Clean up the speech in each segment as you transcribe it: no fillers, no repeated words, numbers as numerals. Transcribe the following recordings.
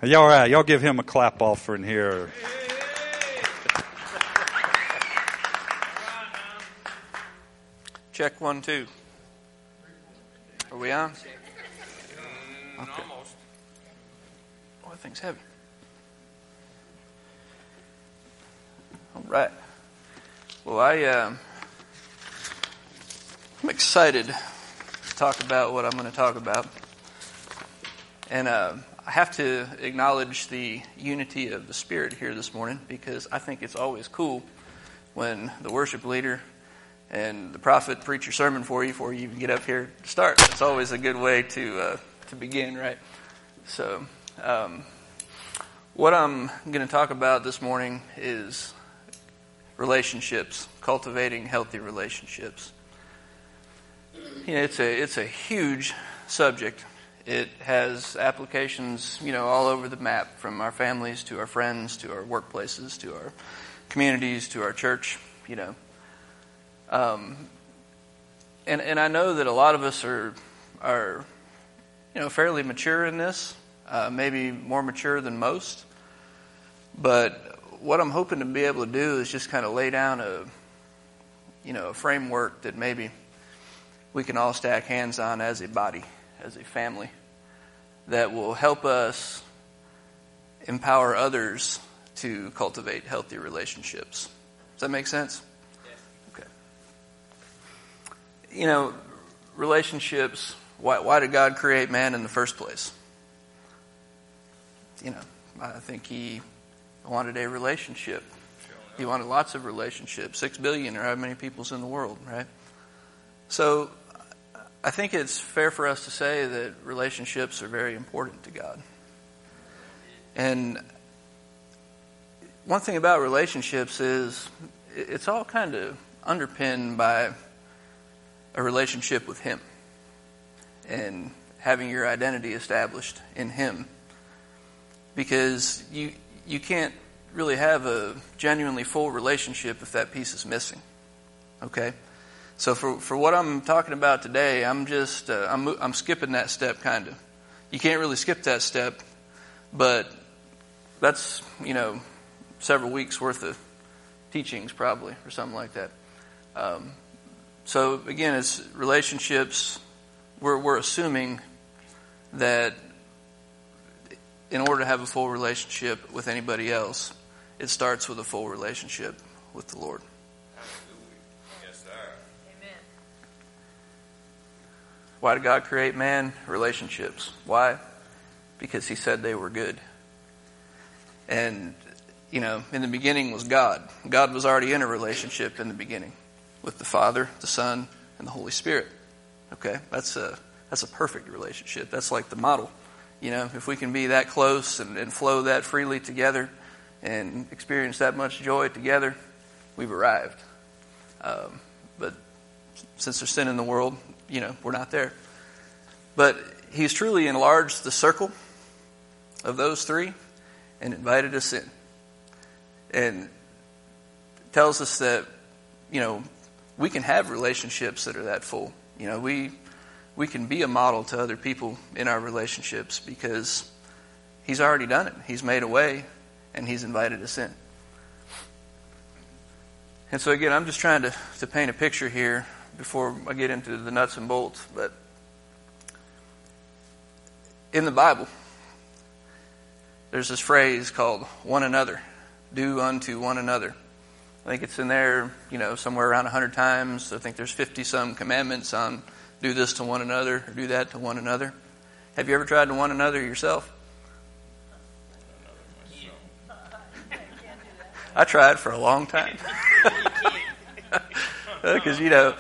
Y'all right? Y'all give him a clap offering here. Check 1, 2. Are we on? Okay. Oh, that thing's heavy. All right. Well, I'm excited to talk about what I'm going to talk about. And I have to acknowledge the unity of the Spirit here this morning, because I think it's always cool when the worship leader and the prophet preach your sermon for you before you even get up here to start. It's always a good way to begin, right? So, what I'm going to talk about this morning is relationships, cultivating healthy relationships. You know, it's a huge subject. It has applications, all over the map, from our families to our friends to our workplaces to our communities to our church, And I know that a lot of us are fairly mature in this, maybe more mature than most. But what I'm hoping to be able to do is just kind of lay down a framework that maybe we can all stack hands on as a body, as a family, that will help us empower others to cultivate healthy relationships. Does that make sense? Relationships, why did God create man in the first place? I think he wanted a relationship. He wanted lots of relationships. 6 billion or how many people's in the world, right? So I think it's fair for us to say that relationships are very important to God. And one thing about relationships is it's all kind of underpinned by a relationship with Him and having your identity established in Him, because you can't really have a genuinely full relationship if that piece is missing. Okay, so for what I'm talking about today, I'm just I'm skipping that step, kind of. You can't really skip that step, but that's several weeks worth of teachings probably, or something like that. So again, it's relationships. We're assuming that in order to have a full relationship with anybody else, it starts with a full relationship with the Lord. Absolutely. Yes, sir. Amen. Why did God create man? Relationships. Why? Because He said they were good. And, in the beginning was God. God was already in a relationship in the beginning with the Father, the Son, and the Holy Spirit. Okay? That's a perfect relationship. That's like the model. If we can be that close and flow that freely together and experience that much joy together, we've arrived. But since there's sin in the world, we're not there. But He's truly enlarged the circle of those three and invited us in. And tells us that, we can have relationships that are that full. We can be a model to other people in our relationships because He's already done it. He's made a way, and He's invited us in. And so again, I'm just trying to paint a picture here before I get into the nuts and bolts. But in the Bible, there's this phrase called one another. Do unto one another. I think it's in there, somewhere around 100 times. I think there's 50-some commandments on do this to one another or do that to one another. Have you ever tried to one another yourself? I tried for a long time. Because,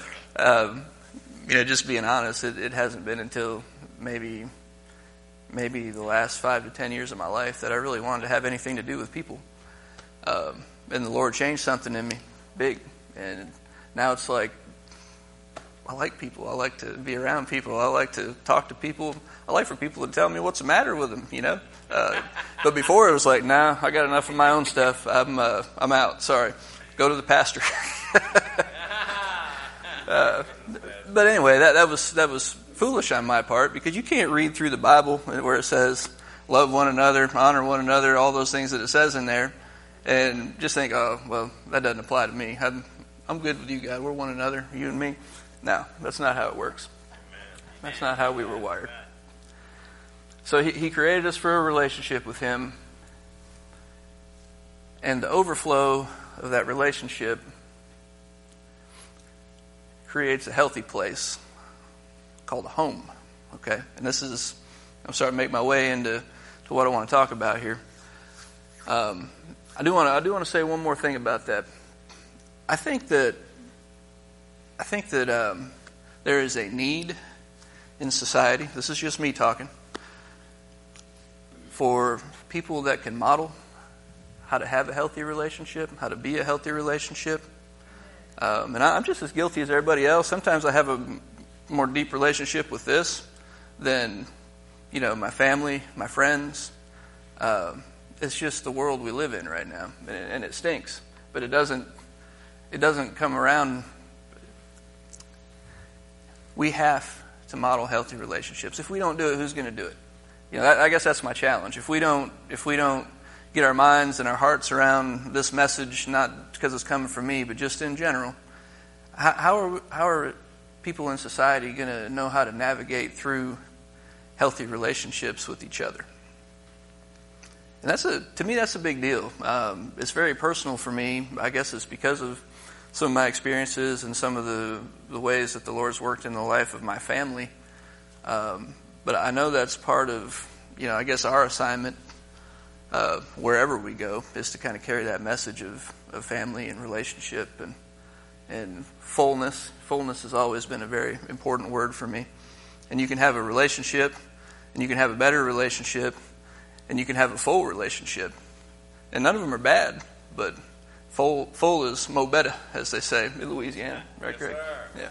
just being honest, it hasn't been until maybe the last 5 to 10 years of my life that I really wanted to have anything to do with people. And the Lord changed something in me big. And now it's like, I like people. I like to be around people. I like to talk to people. I like for people to tell me what's the matter with them, But before it was like, nah, I got enough of my own stuff. I'm out. Sorry. Go to the pastor. But anyway, that was foolish on my part, because you can't read through the Bible where it says, love one another, honor one another, all those things that it says in there, and just think, oh, well, that doesn't apply to me. I'm good with you guys. We're one another, you and me. No, that's not how it works. That's not how we were wired. So he created us for a relationship with him, and the overflow of that relationship creates a healthy place called a home. Okay? And this is, I'm starting to make my way into what I want to talk about here. I do want to say one more thing about that. I think that there is a need in society. This is just me talking. For people that can model how to have a healthy relationship, how to be a healthy relationship. And I'm just as guilty as everybody else. Sometimes I have a more deep relationship with this than, my family, my friends. It's just the world we live in right now, and it stinks. But it doesn't come around. We have to model healthy relationships. If we don't do it, who's going to do it? I guess that's my challenge. If we don't get our minds and our hearts around this message, not because it's coming from me, but just in general, how are people in society going to know how to navigate through healthy relationships with each other? And to me, that's a big deal. It's very personal for me. I guess it's because of some of my experiences and some of the ways that the Lord's worked in the life of my family. But I know that's part of, I guess our assignment wherever we go is to kind of carry that message of family and relationship and fullness. Fullness has always been a very important word for me. And you can have a relationship, and you can have a better relationship, and you can have a full relationship. And none of them are bad, but full is mo better, as they say in Louisiana. Right, Greg? Yeah.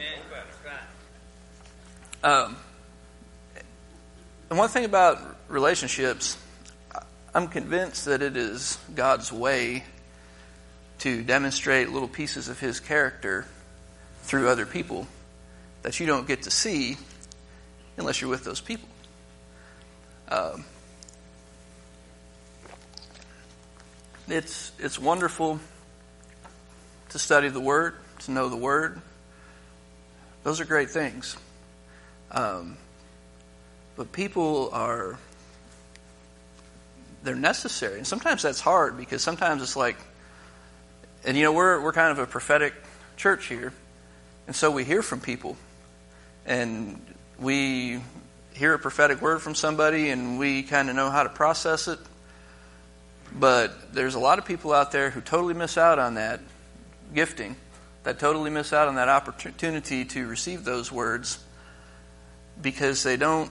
And one thing about relationships, I'm convinced that it is God's way to demonstrate little pieces of His character through other people that you don't get to see unless you're with those people. It's wonderful to study the Word, to know the Word. Those are great things. But people they're necessary. And sometimes that's hard because sometimes it's like, and we're kind of a prophetic church here. And so we hear from people. And we hear a prophetic word from somebody and we kind of know how to process it. But there's a lot of people out there who totally miss out on that gifting, that totally miss out on that opportunity to receive those words because they don't.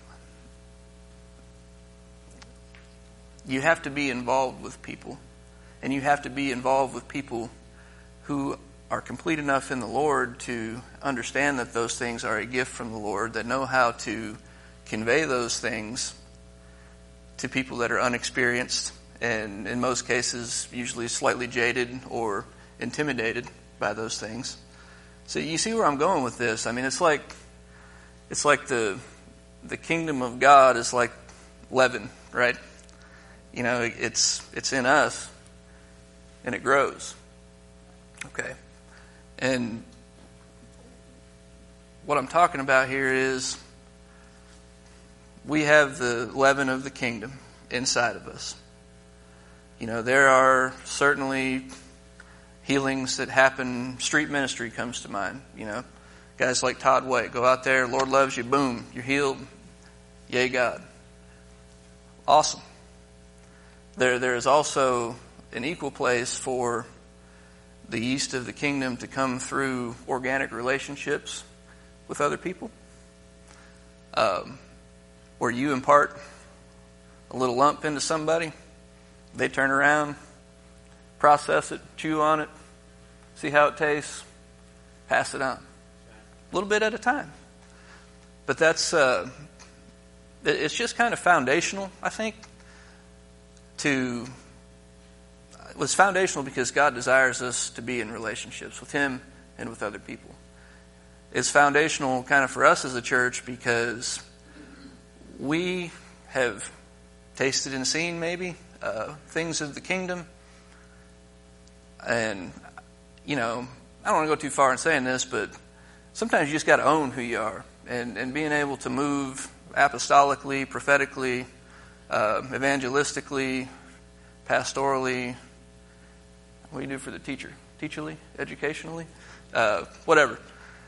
You have to be involved with people, and you have to be involved with people who are complete enough in the Lord to understand that those things are a gift from the Lord, that know how to convey those things to people that are unexperienced and in most cases usually slightly jaded or intimidated by those things. So you see where I'm going with this. I mean, it's like the kingdom of God is like leaven, right? It's in us and it grows. Okay. And what I'm talking about here is we have the leaven of the kingdom inside of us. There are certainly healings that happen. Street ministry comes to mind. Guys like Todd White go out there, Lord loves you, boom, you're healed. Yay, God. Awesome. There is also an equal place for the yeast of the kingdom to come through organic relationships with other people, where you impart a little lump into somebody, they turn around, process it, chew on it, see how it tastes, pass it on. A little bit at a time. But that's, it's just kind of foundational, I think, it was foundational because God desires us to be in relationships with Him and with other people. It's foundational kind of for us as a church because we have tasted and seen maybe things of the kingdom. And, I don't want to go too far in saying this, but sometimes you just got to own who you are. And being able to move apostolically, prophetically, evangelistically, pastorally, what do you do for the teacher? Teacherly? Educationally? Whatever.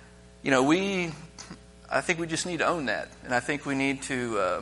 I think we just need to own that. And I think we need to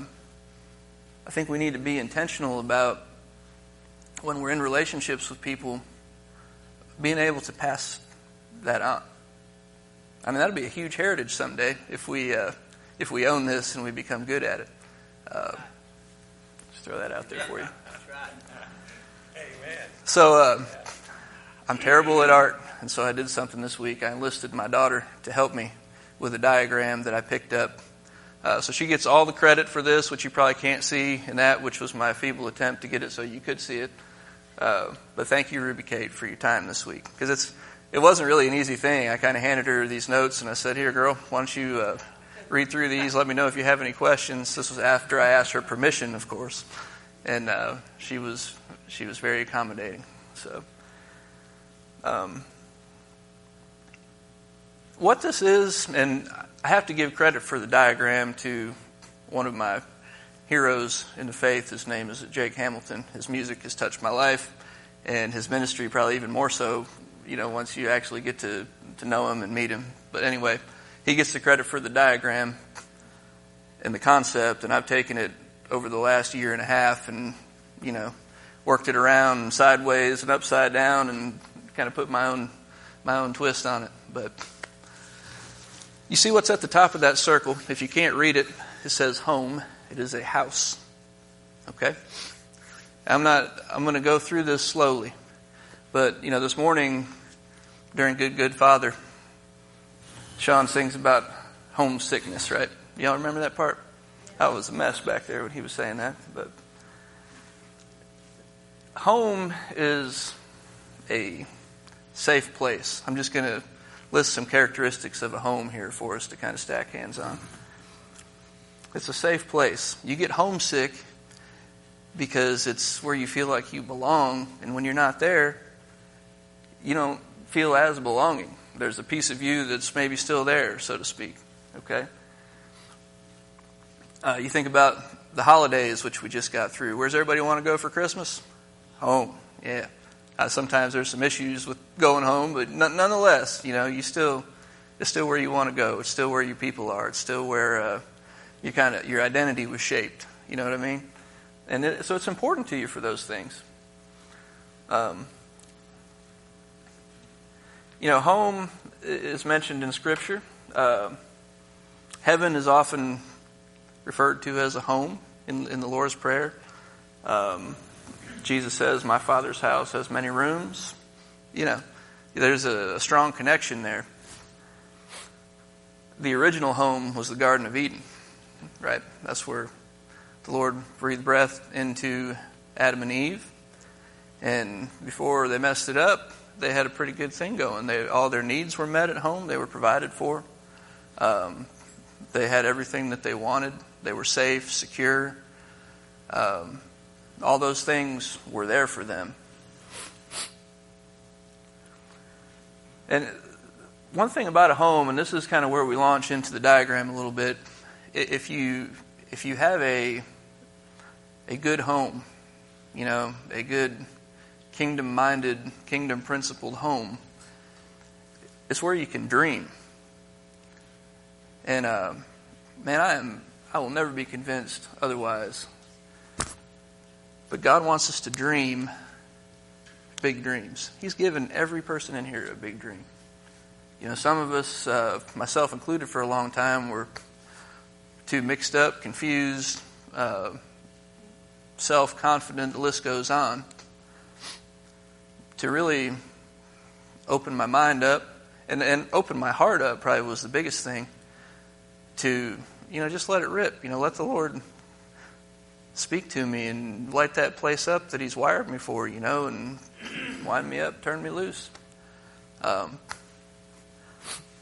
be intentional about when we're in relationships with people, being able to pass that on. I mean, that'll be a huge heritage someday if we own this and we become good at it. Just throw that out there for you. That's right. Amen. So I'm terrible at art, and so I did something this week. I enlisted my daughter to help me with a diagram that I picked up. So she gets all the credit for this, which you probably can't see, and that, which was my feeble attempt to get it so you could see it. But thank you, Ruby Kate, for your time this week. Because it wasn't really an easy thing. I kind of handed her these notes, and I said, here, girl, why don't you read through these, let me know if you have any questions. This was after I asked her permission, of course. And she was very accommodating. So, what this is, and I have to give credit for the diagram to one of my heroes in the faith. His name is Jake Hamilton. His music has touched my life, and his ministry probably even more so, once you actually get to know him and meet him. But anyway, he gets the credit for the diagram and the concept, and I've taken it over the last year and a half and, worked it around and sideways and upside down and kind of put my own twist on it. But you see what's at the top of that circle? If you can't read it, it says home. It is a house. Okay? I'm going to go through this slowly. But, this morning during Good Father, Sean sings about homesickness, right? Y'all remember that part? I was a mess back there when he was saying that. But home is a safe place. I'm just going to list some characteristics of a home here for us to kind of stack hands on. It's a safe place. You get homesick because it's where you feel like you belong, and when you're not there, you don't feel as belonging. There's a piece of you that's maybe still there, so to speak. Okay? You think about the holidays, which we just got through. Where's everybody want to go for Christmas? Home. Yeah. Sometimes there's some issues with going home, but nonetheless, it's still where you want to go. It's still where your people are. It's still where your identity was shaped. You know what I mean? And so it's important to you for those things. Home is mentioned in Scripture. Heaven is often referred to as a home in the Lord's Prayer. Jesus says, my Father's house has many rooms. There's a strong connection there. The original home was the Garden of Eden, right? That's where the Lord breathed breath into Adam and Eve. And before they messed it up, they had a pretty good thing going. All their needs were met at home. They were provided for. They had everything that they wanted. They were safe, secure. All those things were there for them. And one thing about a home, and this is kind of where we launch into the diagram a little bit, if you have a good home, a good kingdom-minded, kingdom-principled home, it's where you can dream. And I will never be convinced otherwise. But God wants us to dream big dreams. He's given every person in here a big dream. Some of us, myself included for a long time, were too mixed up, confused, self-confident, the list goes on, to really open my mind up and open my heart up probably was the biggest thing, to, just let it rip. Let the Lord speak to me and light that place up that He's wired me for, and wind me up, turn me loose.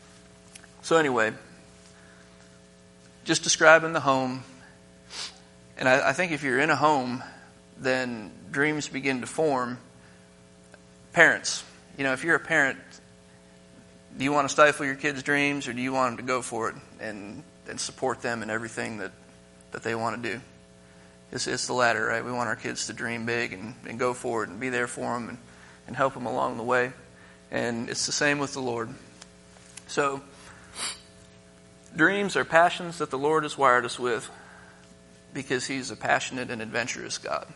So anyway, just describing the home. And I think if you're in a home, then dreams begin to form. Parents, if you're a parent, do you want to stifle your kids' dreams, or do you want them to go for it and support them in everything that they want to do? It's the latter, right? We want our kids to dream big and go for it and be there for them and help them along the way. And it's the same with the Lord. So, dreams are passions that the Lord has wired us with because He's a passionate and adventurous God.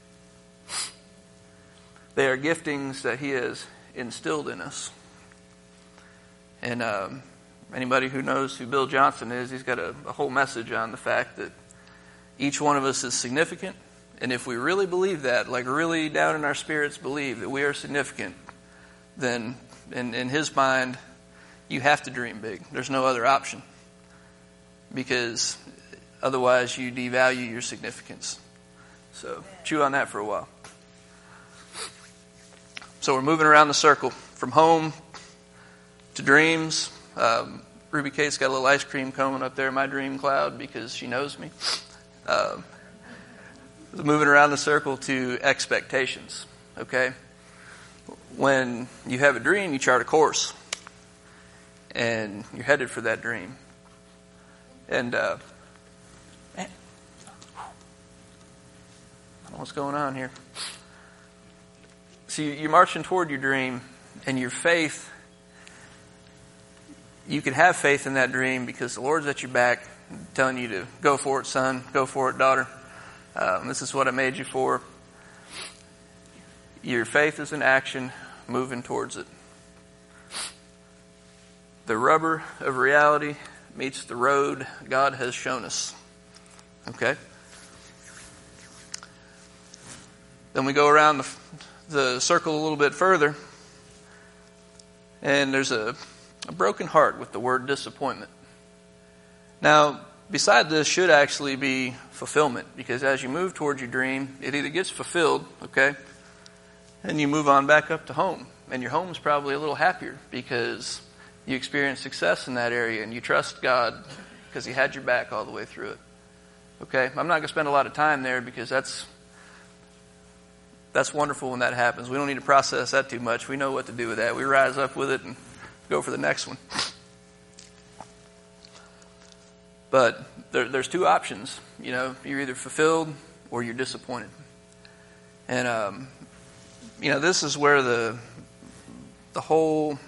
They are giftings that He has instilled in us. And anybody who knows who Bill Johnson is, he's got a whole message on the fact that each one of us is significant. And if we really believe that, like really down in our spirits believe that we are significant, then in His mind, you have to dream big. There's no other option. Because otherwise you devalue your significance. So chew on that for a while. So we're moving around the circle from home to dreams. Ruby Kate's got a little ice cream cone up there in my dream cloud because she knows me. Moving around the circle to expectations. Okay? When you have a dream, you chart a course. And you're headed for that dream. And I don't know what's going on here. So you're marching toward your dream, and your faith, you can have faith in that dream because the Lord's at your back, telling you to go for it, son, go for it, daughter. This is what I made you for. Your faith is in action, moving towards it. The rubber of reality meets the road God has shown us. Okay? Then we go around the circle a little bit further, and there's a broken heart with the word disappointment. Now, beside this should actually be fulfillment, because as you move towards your dream, it either gets fulfilled, okay, and you move on back up to home, and your home's probably a little happier because you experience success in that area and you trust God because He had your back all the way through it. Okay? I'm not going to spend a lot of time there because that's wonderful when that happens. We don't need to process that too much. We know what to do with that. We rise up with it and go for the next one. But there's two options. You're either fulfilled or you're disappointed. And, this is where the whole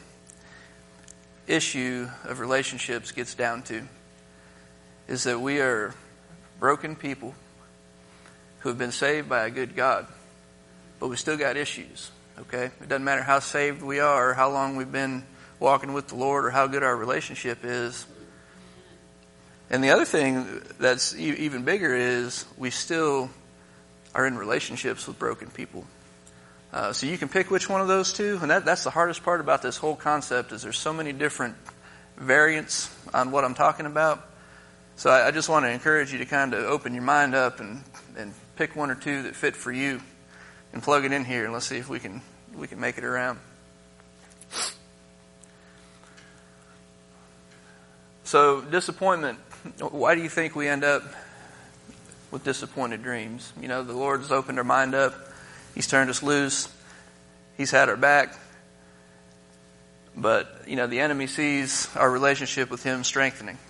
issue of relationships gets down to, is that we are broken people who have been saved by a good God, but we still got issues, okay? It doesn't matter how saved we are, or how long we've been walking with the Lord, or how good our relationship is. And the other thing that's even bigger is we still are in relationships with broken people. So you can pick which one of those two, and that's the hardest part about this whole concept, is there's so many different variants on what I'm talking about. So I just want to encourage you to kind of open your mind up and pick one or two that fit for you and plug it in here, and let's see if we can make it around. So disappointment. Why do you think we end up with disappointed dreams? The Lord's opened our mind up. He's turned us loose. He's had our back. But, the enemy sees our relationship with Him strengthening.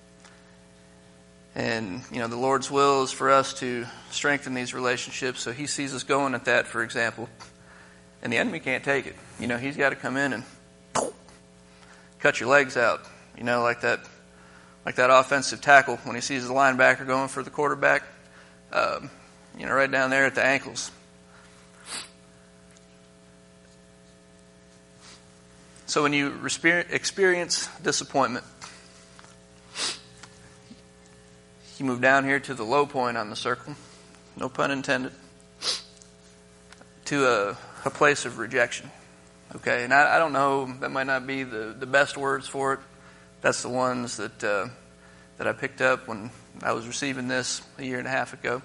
And, the Lord's will is for us to strengthen these relationships. So He sees us going at that, for example. And the enemy can't take it. He's got to come in and cut your legs out. Like that offensive tackle when he sees the linebacker going for the quarterback. Right down there at the ankles. So when you experience disappointment, you move down here to the low point on the circle, no pun intended, to a place of rejection. Okay, and I don't know, that might not be the best words for it. That's the ones that I picked up when I was receiving this a year and a half ago.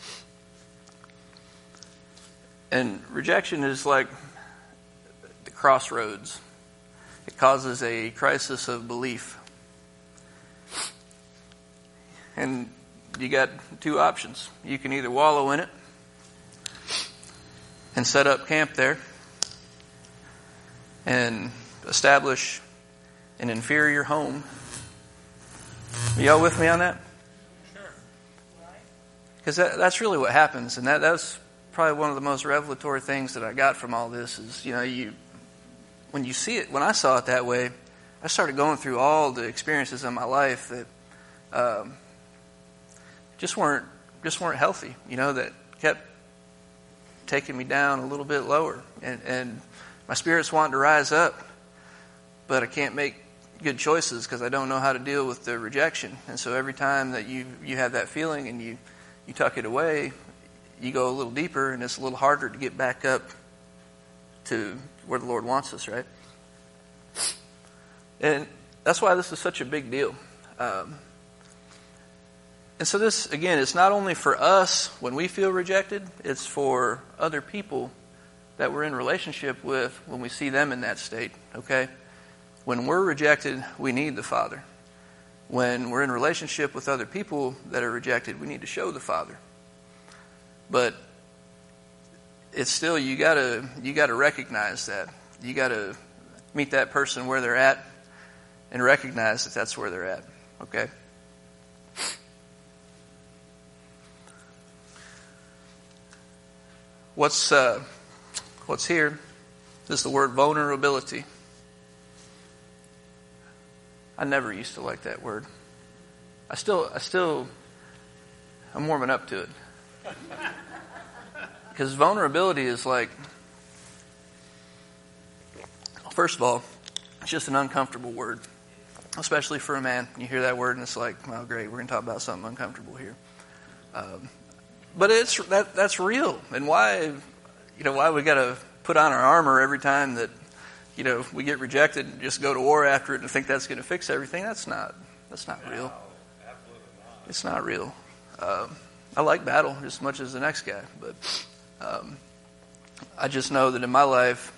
And rejection is like the crossroads. It causes a crisis of belief. And you got two options. You can either wallow in it and set up camp there and establish an inferior home. Are y'all with me on that? Sure. Because that's really what happens, and that's probably one of the most revelatory things that I got from all this is, when you see it, when I saw it that way, I started going through all the experiences in my life that just weren't healthy, that kept taking me down a little bit lower. And my spirit's wanting to rise up, but I can't make good choices because I don't know how to deal with the rejection. And so every time that you have that feeling and you tuck it away, you go a little deeper, and it's a little harder to get back up to where the Lord wants us, right? And that's why this is such a big deal. And so this, again, it's not only for us when we feel rejected, it's for other people that we're in relationship with when we see them in that state, okay? When we're rejected, we need the Father. When we're in relationship with other people that are rejected, we need to show the Father. But it's still, you gotta recognize that. You gotta meet that person where they're at and recognize that that's where they're at, okay? What's here is the word vulnerability. I never used to like that word. I'm warming up to it. Because vulnerability is like, first of all, it's just an uncomfortable word, especially for a man. You hear that word and it's like, oh great, we're going to talk about something uncomfortable here. But that's real. And why we got to put on our armor every time that we get rejected and just go to war after it and think that's going to fix everything? That's not real. It's not real. I like battle just as much as the next guy, but I just know that in my life,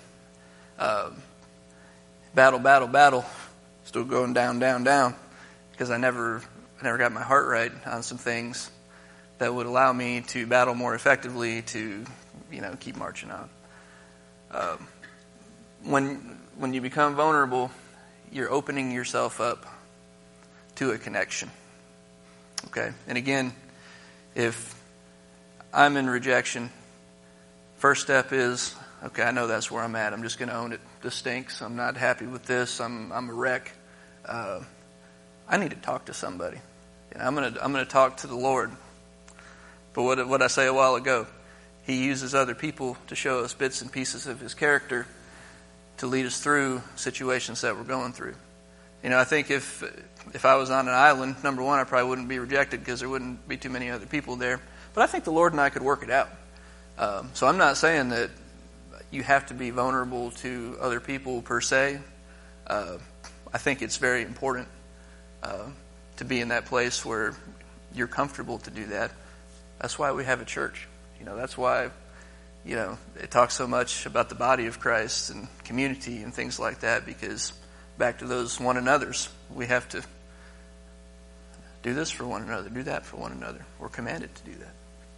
battle, still going down, because I never got my heart right on some things that would allow me to battle more effectively to, keep marching on. When you become vulnerable, you're opening yourself up to a connection. Okay? And again, if I'm in rejection, first step is, okay, I know that's where I'm at. I'm just going to own it. This stinks. I'm not happy with this. I'm a wreck. I need to talk to somebody. I'm going to talk to the Lord. But what I say a while ago, He uses other people to show us bits and pieces of His character to lead us through situations that we're going through. I think if I was on an island, number one, I probably wouldn't be rejected because there wouldn't be too many other people there. But I think the Lord and I could work it out. So I'm not saying that you have to be vulnerable to other people per se. I think it's very important to be in that place where you're comfortable to do that. That's why we have a church. That's why, it talks so much about the body of Christ and community and things like that, because back to those one another's, we have to do this for one another, do that for one another. We're commanded to do that.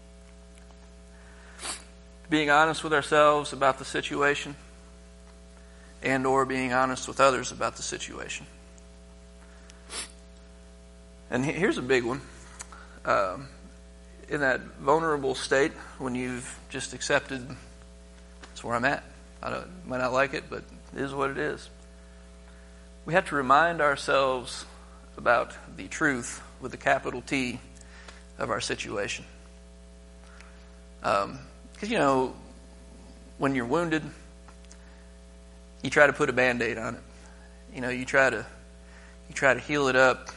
Being honest with ourselves about the situation and or being honest with others about the situation. And here's a big one. In that vulnerable state, when you've just accepted, that's where I'm at. Might not like it, but it is what it is. We have to remind ourselves about the truth with a capital T of our situation. Because, when you're wounded, you try to put a Band-Aid on it. You try to heal it up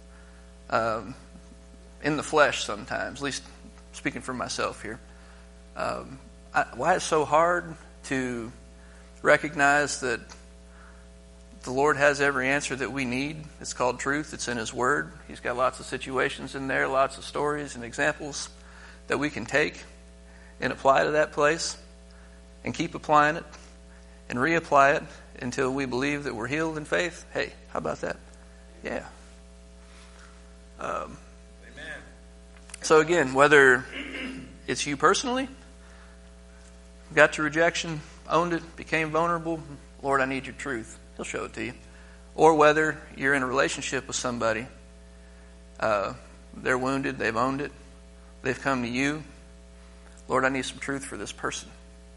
in the flesh sometimes, at least speaking for myself here. Why it's so hard to recognize that the Lord has every answer that we need. It's called truth. It's in His Word. He's got lots of situations in there, lots of stories and examples that we can take and apply to that place and keep applying it and reapply it until we believe that we're healed in faith. Hey, how about that? Yeah. Amen. So again, whether it's you personally, got to rejection, owned it, became vulnerable, Lord, I need your truth. He'll show it to you. Or whether you're in a relationship with somebody, they're wounded, they've owned it, they've come to you. Lord, I need some truth for this person.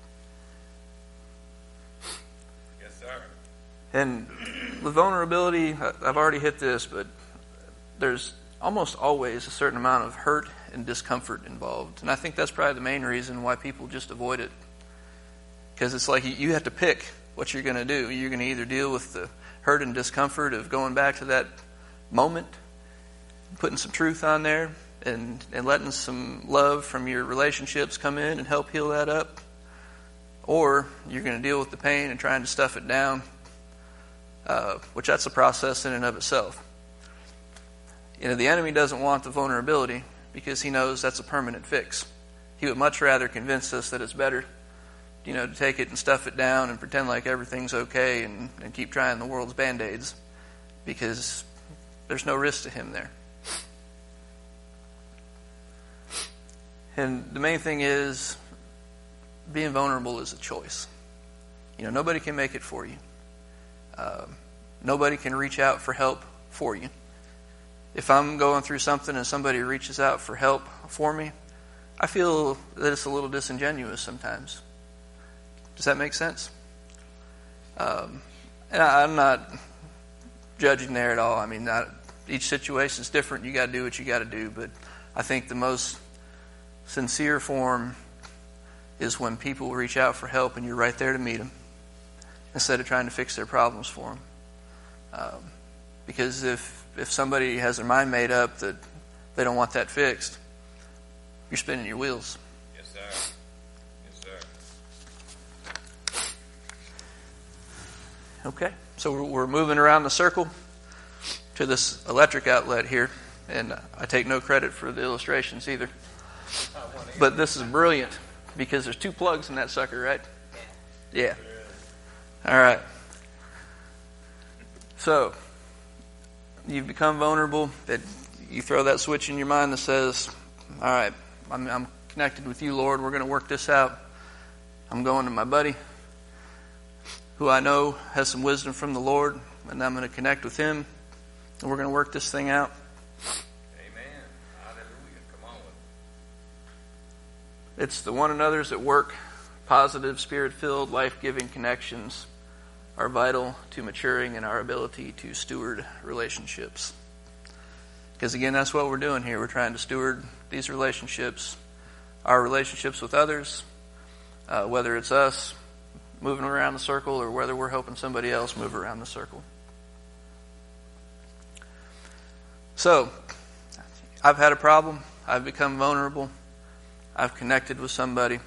Yes, sir. And with vulnerability, I've already hit this, but there's almost always a certain amount of hurt and discomfort involved. And I think that's probably the main reason why people just avoid it. Because it's like you have to pick what you're going to do. You're going to either deal with the hurt and discomfort of going back to that moment, putting some truth on there, and letting some love from your relationships come in and help heal that up. Or you're going to deal with the pain and trying to stuff it down, which that's a process in and of itself. The enemy doesn't want the vulnerability because he knows that's a permanent fix. He would much rather convince us that it's better, to take it and stuff it down and pretend like everything's okay and keep trying the world's Band-Aids, because there's no risk to him there. And the main thing is, being vulnerable is a choice. Nobody can make it for you. Nobody can reach out for help for you. If I'm going through something and somebody reaches out for help for me, I feel that it's a little disingenuous sometimes. Does that make sense? And I'm not judging there at all. I mean, each situation is different. You got to do what you got to do. But I think the most sincere form is when people reach out for help and you're right there to meet them, instead of trying to fix their problems for them. Because if somebody has their mind made up that they don't want that fixed, you're spinning your wheels. Yes, sir. Yes, sir. Okay, so we're moving around the circle to this electric outlet here, and I take no credit for the illustrations either. But this is brilliant because there's 2 plugs in that sucker, right? Yeah. All right. So you've become vulnerable. That you throw that switch in your mind that says, all right, I'm connected with you, Lord. We're going to work this out. I'm going to my buddy who I know has some wisdom from the Lord, and I'm going to connect with him, and we're going to work this thing out. Amen. Hallelujah. Come on. It's the one another's at work, positive, spirit-filled, life-giving connections are vital to maturing in our ability to steward relationships. Because again, that's what we're doing here. We're trying to steward these relationships, our relationships with others, whether it's us moving around the circle or whether we're helping somebody else move around the circle. So, I've had a problem. I've become vulnerable. I've connected with somebody.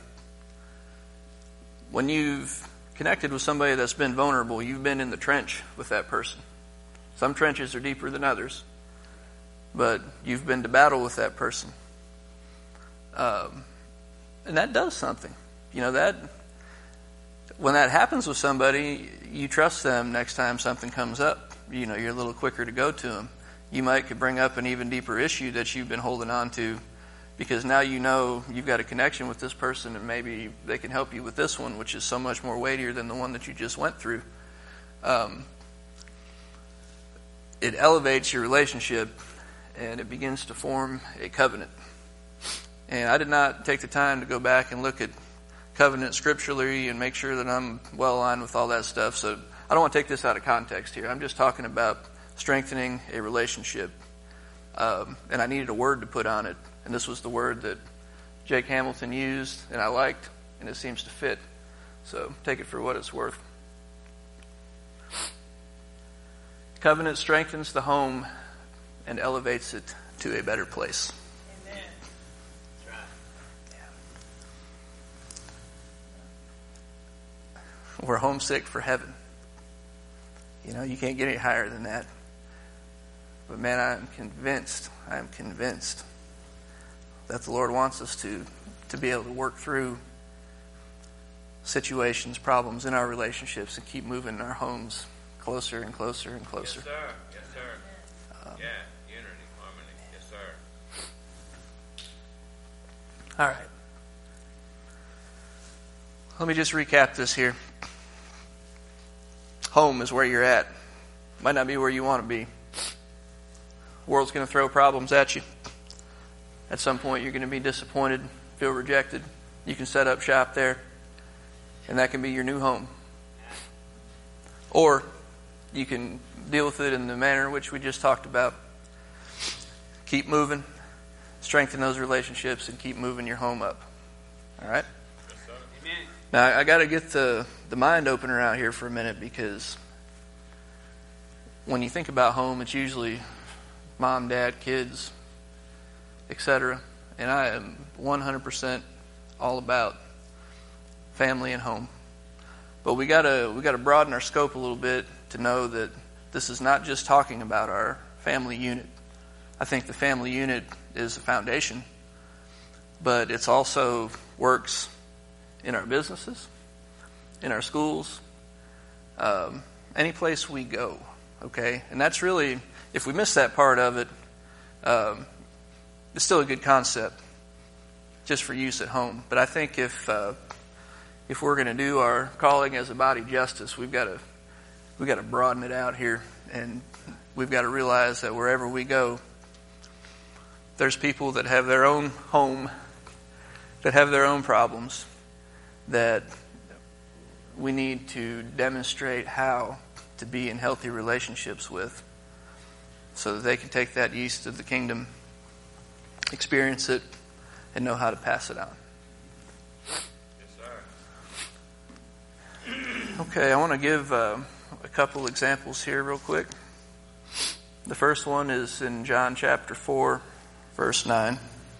When you've connected with somebody that's been vulnerable, you've been in the trench with that person. Some trenches are deeper than others, but you've been to battle with that person. And that does something. That when that happens with somebody, you trust them next time something comes up. You're a little quicker to go to them. You could bring up an even deeper issue that you've been holding on to, because now you've got a connection with this person, and maybe they can help you with this one, which is so much more weightier than the one that you just went through. It elevates your relationship, and it begins to form a covenant. And I did not take the time to go back and look at covenant scripturally and make sure that I'm well aligned with all that stuff. So I don't want to take this out of context here. I'm just talking about strengthening a relationship. And I needed a word to put on it. And this was the word that Jake Hamilton used, and I liked, and it seems to fit. So take it for what it's worth. Covenant strengthens the home and elevates it to a better place. Amen. That's right. We're homesick for heaven. You can't get any higher than that. But man, I am convinced that the Lord wants us to be able to work through situations, problems in our relationships, and keep moving our homes closer and closer and closer. Yes, sir. Yes, sir. Unity, harmony. Yes, sir. All right. Let me just recap this here. Home is where you're at. Might not be where you want to be. The world's going to throw problems at you. At some point, you're going to be disappointed, feel rejected. You can set up shop there, and that can be your new home. Or you can deal with it in the manner in which we just talked about. Keep moving, strengthen those relationships, and keep moving your home up. All right? Yes, sir. Amen. Now, I got to get the mind opener out here for a minute, because when you think about home, it's usually mom, dad, kids, etc. And I am 100% all about family and home. But we gotta broaden our scope a little bit to know that this is not just talking about our family unit. I think the family unit is a foundation, but it's also works in our businesses, in our schools, any place we go. Okay, and that's really, if we miss that part of it, it's still a good concept, just for use at home. But I think if we're going to do our calling as a body justice, we've got to broaden it out here, and we've got to realize that wherever we go, there's people that have their own home, that have their own problems, that we need to demonstrate how to be in healthy relationships with, so that they can take that yeast of the kingdom, experience it, and know how to pass it on. Yes, sir. Okay, I want to give a couple examples here real quick. The first one is in John chapter 4, verse 9.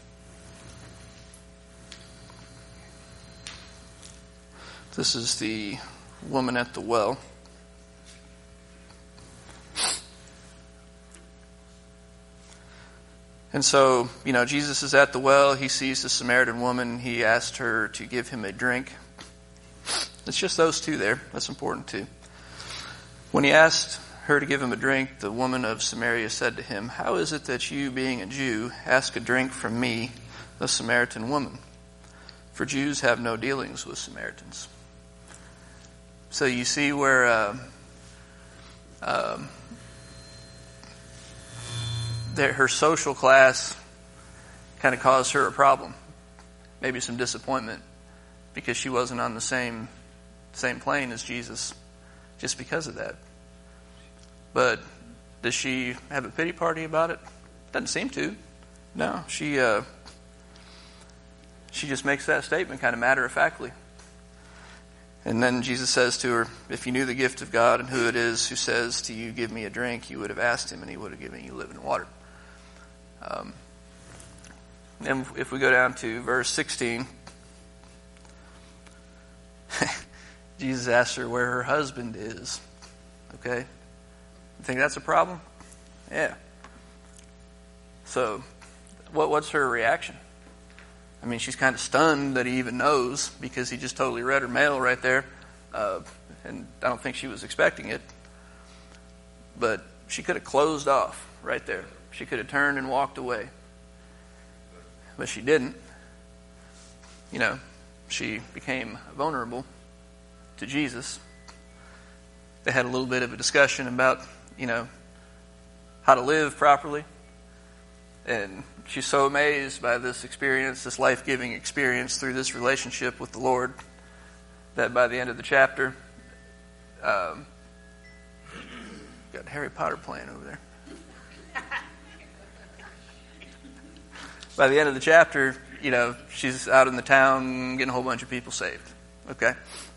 This is the woman at the well. And so, Jesus is at the well. He sees the Samaritan woman. He asked her to give him a drink. It's just those two there. That's important too. When he asked her to give him a drink, the woman of Samaria said to him, "How is it that you, being a Jew, ask a drink from me, a Samaritan woman? For Jews have no dealings with Samaritans." So you see where her social class kind of caused her a problem, maybe some disappointment, because she wasn't on the same plane as Jesus, just because of that. But does she have a pity party about it? Doesn't seem to. No, she just makes that statement kind of matter-of-factly. And then Jesus says to her, "If you knew the gift of God and who it is who says to you, 'Give me a drink,' you would have asked him, and he would have given you living water." And if we go down to verse 16, Jesus asks her where her husband is. Okay? You think that's a problem? Yeah. So, what's her reaction? I mean, she's kind of stunned that he even knows, because he just totally read her mail right there. And I don't think she was expecting it. But she could have closed off right there. She could have turned and walked away. But she didn't. She became vulnerable to Jesus. They had a little bit of a discussion about, how to live properly. And she's so amazed by this experience, this life-giving experience through this relationship with the Lord, that by the end of the chapter, got Harry Potter playing over there. By the end of the chapter, she's out in the town getting a whole bunch of people saved. Okay?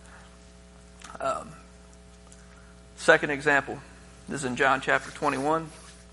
Second example. This is in John chapter 21.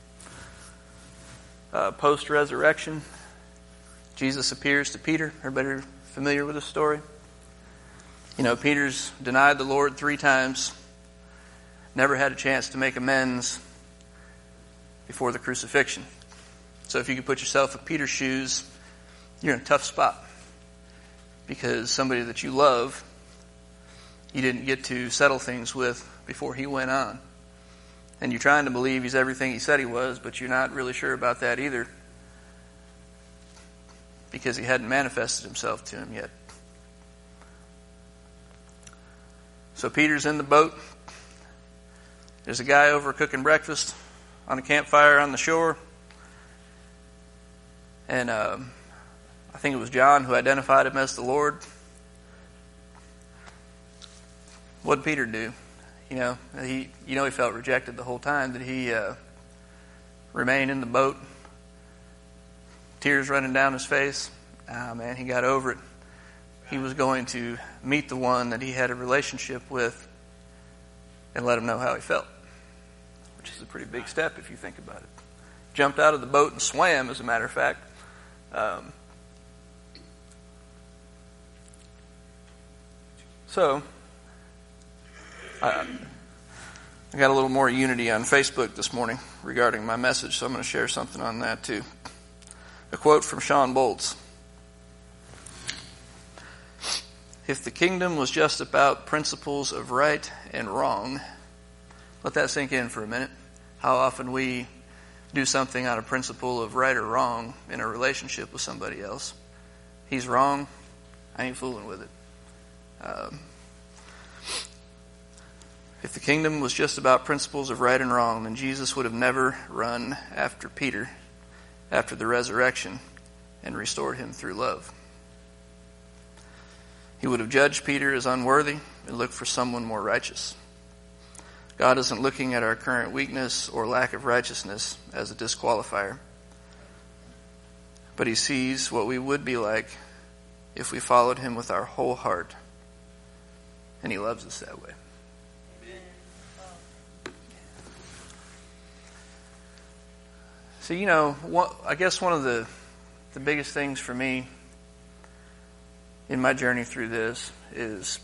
Post-resurrection, Jesus appears to Peter. Everybody familiar with this story? Peter's denied the Lord 3 times. Never had a chance to make amends before the crucifixion. So if you could put yourself in Peter's shoes, you're in a tough spot. Because somebody that you love, you didn't get to settle things with before he went on. And you're trying to believe he's everything he said he was, but you're not really sure about that either. because he hadn't manifested himself to him yet. So Peter's in the boat. There's a guy over cooking breakfast on a campfire on the shore. And I think it was John who identified him as the Lord. What did Peter do? He felt rejected the whole time. Did he remain in the boat? Tears running down his face? Man, he got over it. He was going to meet the one that he had a relationship with and let him know how he felt, which is a pretty big step if you think about it. Jumped out of the boat and swam, as a matter of fact. So, I got a little more unity on Facebook this morning regarding my message, so I'm going to share something on that too. A quote from Sean Boltz. If the kingdom was just about principles of right and wrong, let that sink in for a minute. How often we do something out of principle of right or wrong in a relationship with somebody else. He's wrong, I ain't fooling with it. If the kingdom was just about principles of right and wrong, then Jesus would have never run after Peter after the resurrection and restored him through love. He would have judged Peter as unworthy and looked for someone more righteous. God isn't looking at our current weakness or lack of righteousness as a disqualifier, but he sees what we would be like if we followed him with our whole heart, and he loves us that way. So, I guess one of the biggest things for me in my journey through this is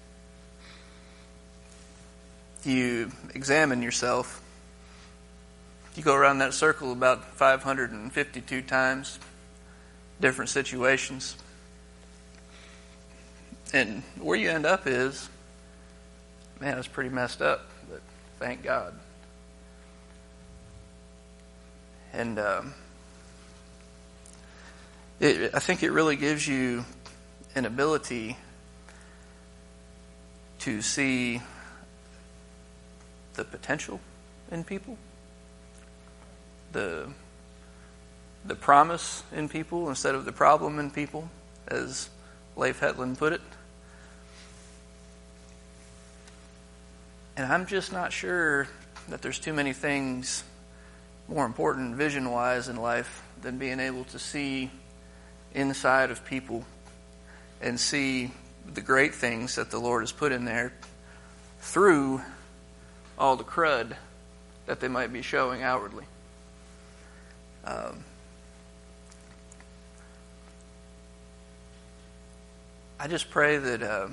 you examine yourself. You go around that circle about 552 times, different situations. And where you end up is, man, it's pretty messed up, but thank God. And I think it really gives you an ability to see the potential in people, the promise in people instead of the problem in people, as Leif Hetland put it. And I'm just not sure that there's too many things more important vision-wise in life than being able to see inside of people and see the great things that the Lord has put in there through all the crud that they might be showing outwardly. I just pray that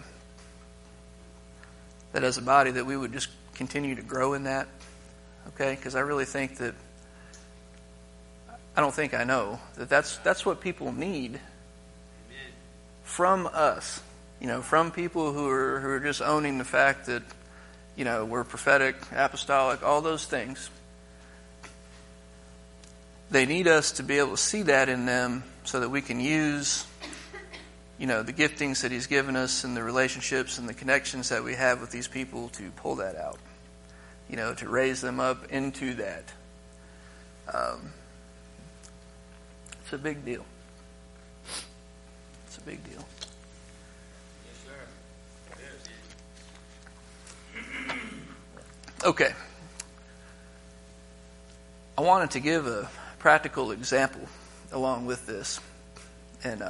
that as a body that we would just continue to grow in that, okay? Because I really think that, I don't think I know, that's what people need from us, from people who are just owning the fact that, we're prophetic, apostolic, all those things. They need us to be able to see that in them so that we can use, the giftings that He's given us and the relationships and the connections that we have with these people to pull that out, to raise them up into that. It's a big deal. It's a big deal. Okay. I wanted to give a practical example along with this. And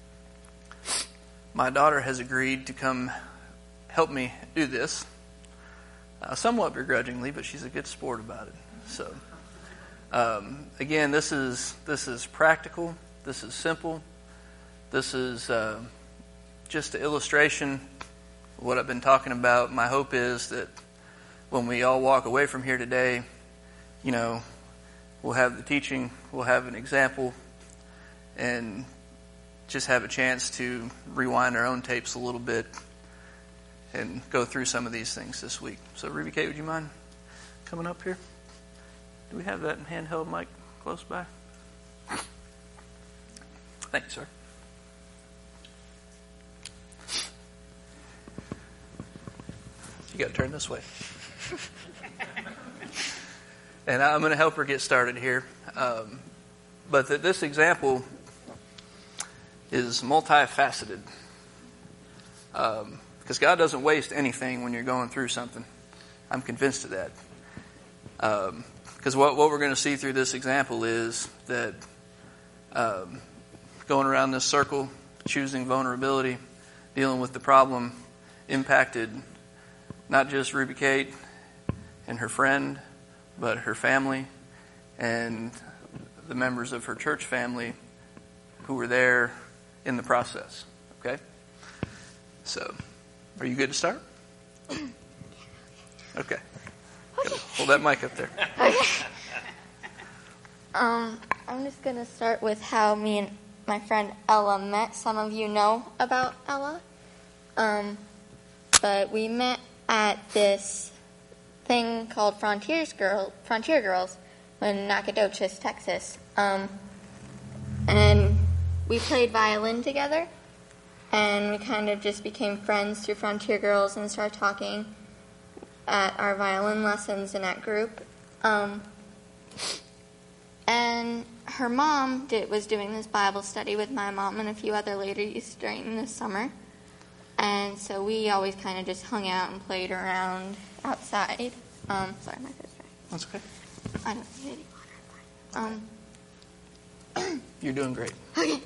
my daughter has agreed to come help me do this. Somewhat begrudgingly, but she's a good sport about it. So, again, this is practical. This is simple. This is just an illustration of what I've been talking about. My hope is that when we all walk away from here today, we'll have the teaching, we'll have an example, and just have a chance to rewind our own tapes a little bit and go through some of these things this week. So, Ruby Kate, would you mind coming up here? Do we have that handheld mic close by? Thank you, sir. You got to turn this way. And I'm going to help her get started here. But this example is multifaceted. Because God doesn't waste anything when you're going through something. I'm convinced of that. Because what we're going to see through this example is that going around this circle, choosing vulnerability, dealing with the problem, impacted not just Ruby Kate and her friend, but her family and the members of her church family who were there in the process. Okay? So, are you good to start? Okay. Hold that mic up there. Okay. I'm just going to start with how me and my friend Ella met. Some of you know about Ella. But we met at this thing called Frontier Girls in Nacogdoches, Texas. And we played violin together. And we kind of just became friends through Frontier Girls and started talking at our violin lessons in that group. And her mom was doing this Bible study with my mom and a few other ladies during the summer. And so we always kind of just hung out and played around outside. Sorry, my throat's dry. That's okay. I don't need any water. You're doing great. Okay.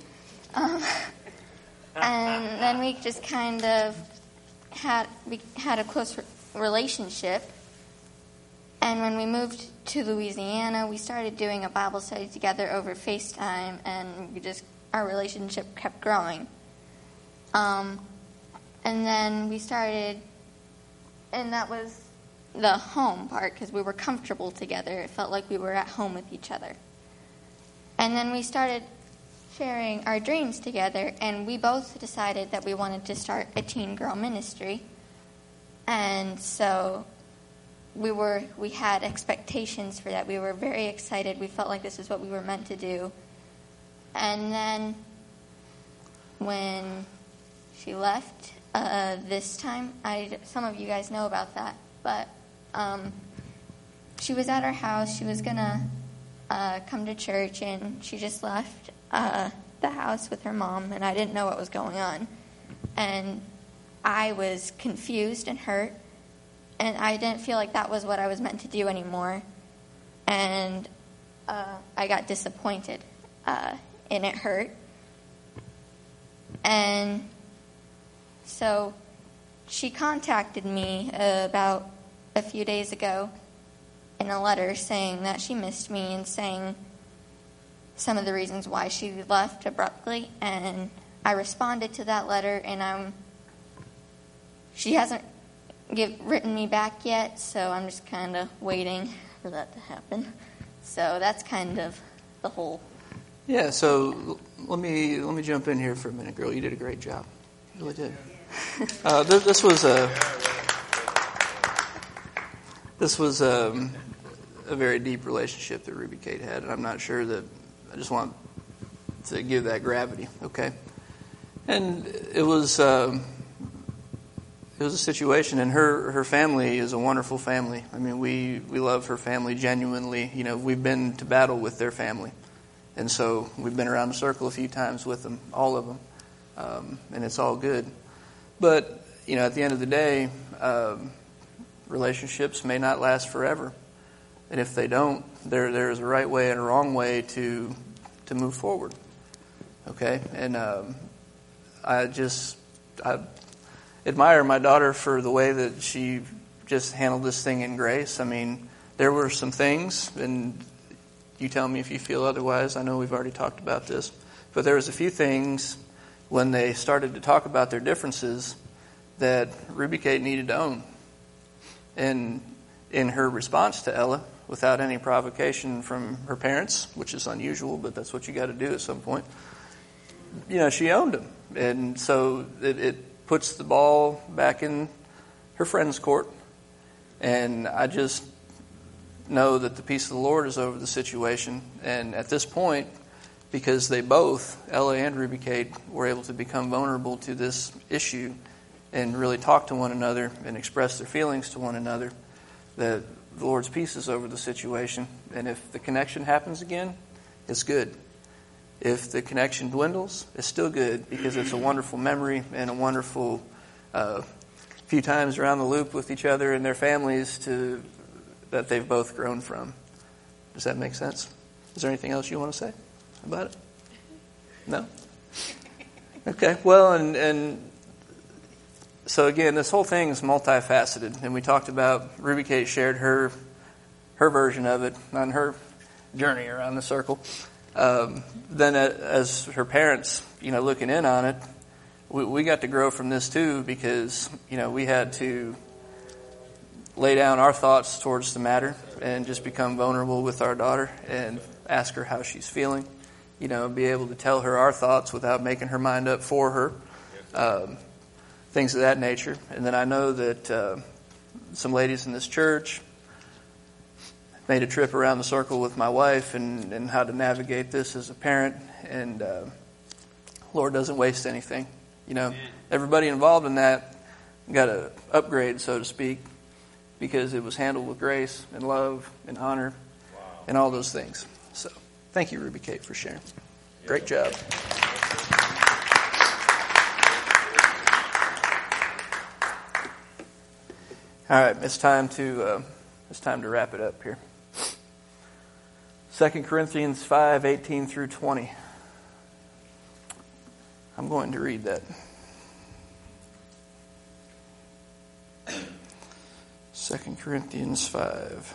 And then we just kind of had a close relationship. And when we moved to Louisiana, we started doing a Bible study together over FaceTime, and our relationship kept growing. And then we started, and that was the home part, because we were comfortable together. It felt like we were at home with each other. And then we started sharing our dreams together, and we both decided that we wanted to start a teen girl ministry. And so we had expectations for that. We were very excited. We felt like this is what we were meant to do. And then when she left this time, some of you guys know about that, but she was at our house. She was going to come to church, and she just left the house with her mom, and I didn't know what was going on. And I was confused and hurt, and I didn't feel like that was what I was meant to do anymore. And I got disappointed, and it hurt. And so she contacted me about a few days ago in a letter saying that she missed me and saying some of the reasons why she left abruptly. And I responded to that letter, and she hasn't written me back yet, so I'm just kind of waiting for that to happen. So that's kind of the whole. Yeah, so let me jump in here for a minute, girl. You did a great job. You really did. This was a very deep relationship that Ruby Kate had, and I'm not sure that I just want to give that gravity, okay? And it was a situation, and her family is a wonderful family. I mean, we love her family genuinely. You know, we've been to battle with their family. And so we've been around the circle a few times with them, all of them, and it's all good. But, you know, at the end of the day, relationships may not last forever. And if they don't, there is a right way and a wrong way to move forward. Okay? And I admire my daughter for the way that she just handled this thing in grace. I mean, there were some things, and you tell me if you feel otherwise. I know we've already talked about this. But there was a few things when they started to talk about their differences that Ruby Kate needed to own. And in her response to Ella, without any provocation from her parents, which is unusual, but that's what you got to do at some point, you know, she owned them. And so it puts the ball back in her friend's court. And I just know that the peace of the Lord is over the situation. And at this point, because they both, Ella and Ruby Kate, were able to become vulnerable to this issue, and really talk to one another and express their feelings to one another, that the Lord's peace is over the situation. And if the connection happens again, it's good. If the connection dwindles, it's still good, because it's a wonderful memory and a wonderful few times around the loop with each other and their families that they've both grown from. Does that make sense? Is there anything else you want to say about it? No? Okay. Well, and so again, this whole thing is multifaceted, and we talked about, Ruby Kate shared her version of it on her journey around the circle. Then as her parents, looking in on it, we got to grow from this too, because, we had to lay down our thoughts towards the matter and just become vulnerable with our daughter and ask her how she's feeling. Be able to tell her our thoughts without making her mind up for her. Things of that nature. And then I know that some ladies in this church made a trip around the circle with my wife and how to navigate this as a parent. And Lord doesn't waste anything. Everybody involved in that got an upgrade, so to speak, because it was handled with grace and love and honor and all those things. So thank you, Ruby Kate, for sharing. Great job. All right, it's time to wrap it up here. 2 Corinthians 5:18 through 20. I'm going to read that. 2 Corinthians 5.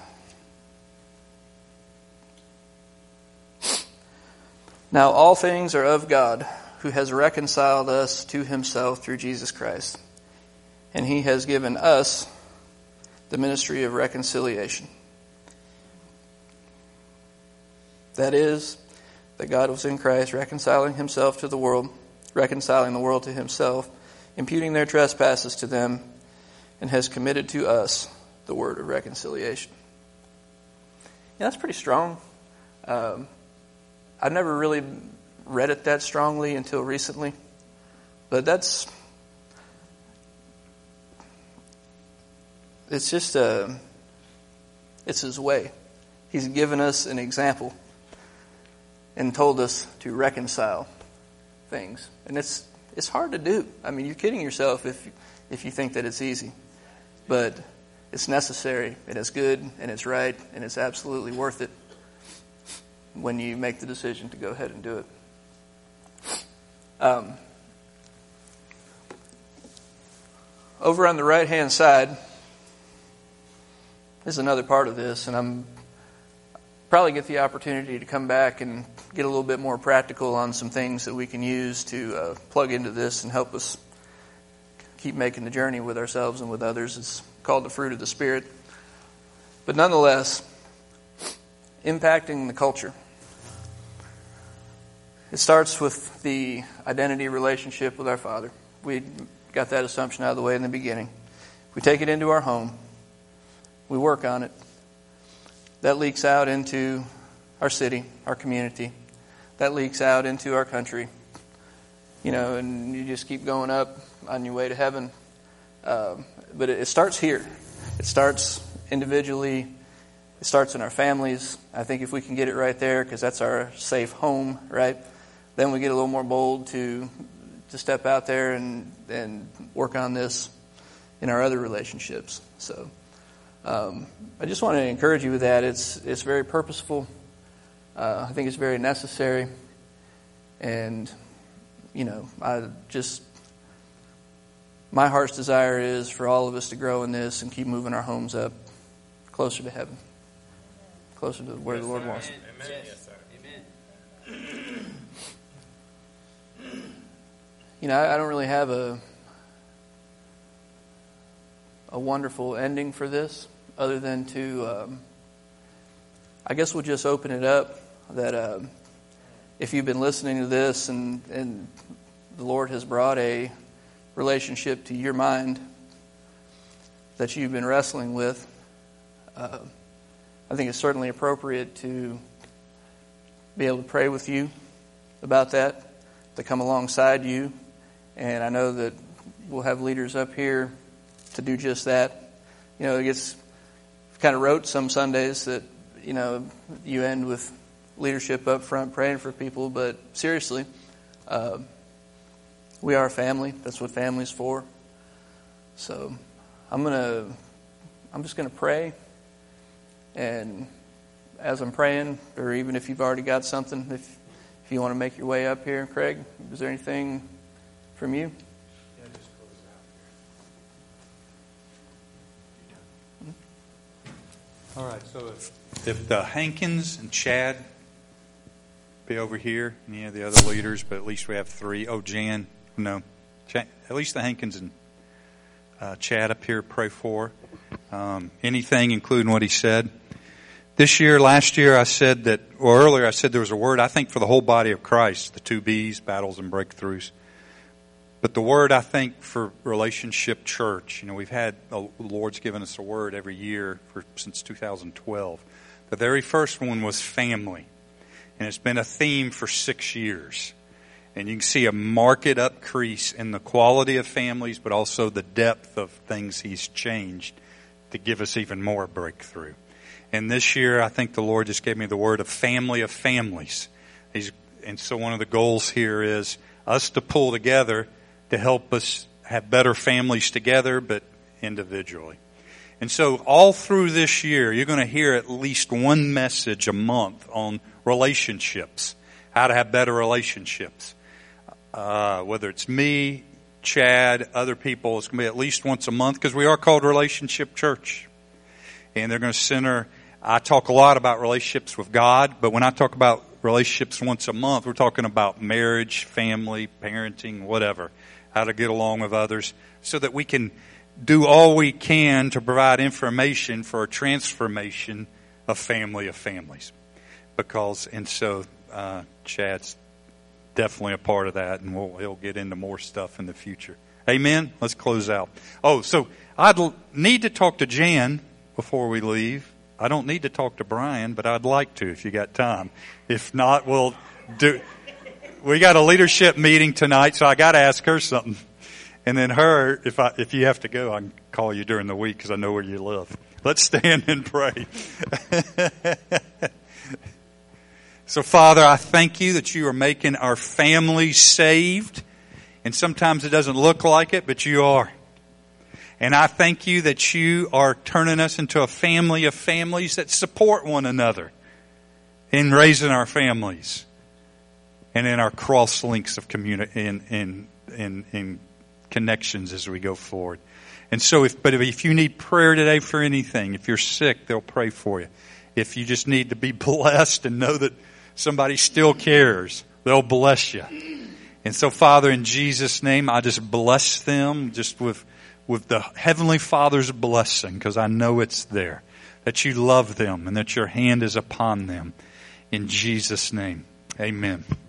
Now all things are of God, who has reconciled us to himself through Jesus Christ, and he has given us the ministry of reconciliation. That is, that God was in Christ, reconciling himself to the world, reconciling the world to himself, imputing their trespasses to them, and has committed to us the word of reconciliation. Yeah, that's pretty strong. I've never really read it that strongly until recently, but it's just it's his way. He's given us an example and told us to reconcile things, and it's hard to do. I mean, you're kidding yourself if you think that it's easy, but it's necessary, and it's good, and it's right, and it's absolutely worth it when you make the decision to go ahead and do it. Over on the right-hand side is another part of this, and I'm probably get the opportunity to come back and get a little bit more practical on some things that we can use to plug into this and help us keep making the journey with ourselves and with others. It's called the fruit of the Spirit. But nonetheless, impacting the culture. It starts with the identity relationship with our Father. We got that assumption out of the way in the beginning. We take it into our home. We work on it. That leaks out into our city, our community. That leaks out into our country. And you just keep going up on your way to heaven. But it starts here. It starts individually. It starts in our families. I think if we can get it right there, because that's our safe home, right? Then we get a little more bold to step out there and work on this in our other relationships. So I just want to encourage you with that. It's very purposeful. I think it's very necessary. And, my heart's desire is for all of us to grow in this and keep moving our homes up closer to heaven, closer to where the Lord wants. Amen. Yes, sir. Amen. I don't really have a wonderful ending for this, other than to, I guess we'll just open it up that if you've been listening to this and the Lord has brought a relationship to your mind that you've been wrestling with, I think it's certainly appropriate to be able to pray with you about that, to come alongside you. And I know that we'll have leaders up here to do just that. It gets kind of rote some Sundays that, you end with leadership up front praying for people. But seriously, we are a family. That's what family's for. So I'm just going to pray. And as I'm praying, or even if you've already got something, if you want to make your way up here, Craig, is there anything from you? Yeah, just close out. All right, so if the Hankins and Chad be over here, any of the other leaders, but at least we have three. Oh, Jan, no. At least the Hankins and Chad up here, pray for. Anything, including what he said. Last year, I said that, or earlier I said there was a word, I think, for the whole body of Christ, the 2 B's, battles and breakthroughs. But the word, I think, for Relationship Church, we've had, the Lord's given us a word every year since 2012. The very first one was family. And it's been a theme for 6 years. And you can see a marked increase in the quality of families, but also the depth of things He's changed to give us even more breakthrough. And this year, I think the Lord just gave me the word of families. And so one of the goals here is us to pull together to help us have better families together, but individually. And so all through this year, you're going to hear at least one message a month on relationships, how to have better relationships. Whether it's me, Chad, other people, it's going to be at least once a month because we are called Relationship Church. And they're going to center, I talk a lot about relationships with God, but when I talk about relationships once a month, we're talking about marriage, family, parenting, whatever, how to get along with others so that we can do all we can to provide information for a transformation of families. Chad's definitely a part of that, and he'll get into more stuff in the future. Amen? Let's close out. Oh, so I'd need to talk to Jan before we leave. I don't need to talk to Brian, but I'd like to if you got time. If not, we'll do. We got a leadership meeting tonight, so I got to ask her something. And then her, if you have to go, I can call you during the week because I know where you live. Let's stand and pray. So, Father, I thank you that you are making our families saved. And sometimes it doesn't look like it, but you are. And I thank you that you are turning us into a family of families that support one another in raising our families and in our cross links of in connections as we go forward. And so, if you need prayer today for anything, if you're sick, they'll pray for you. If you just need to be blessed and know that somebody still cares, they'll bless you. And so, Father, in Jesus' name, I just bless them just with the Heavenly Father's blessing, because I know it's there, that you love them and that your hand is upon them. In Jesus' name, amen.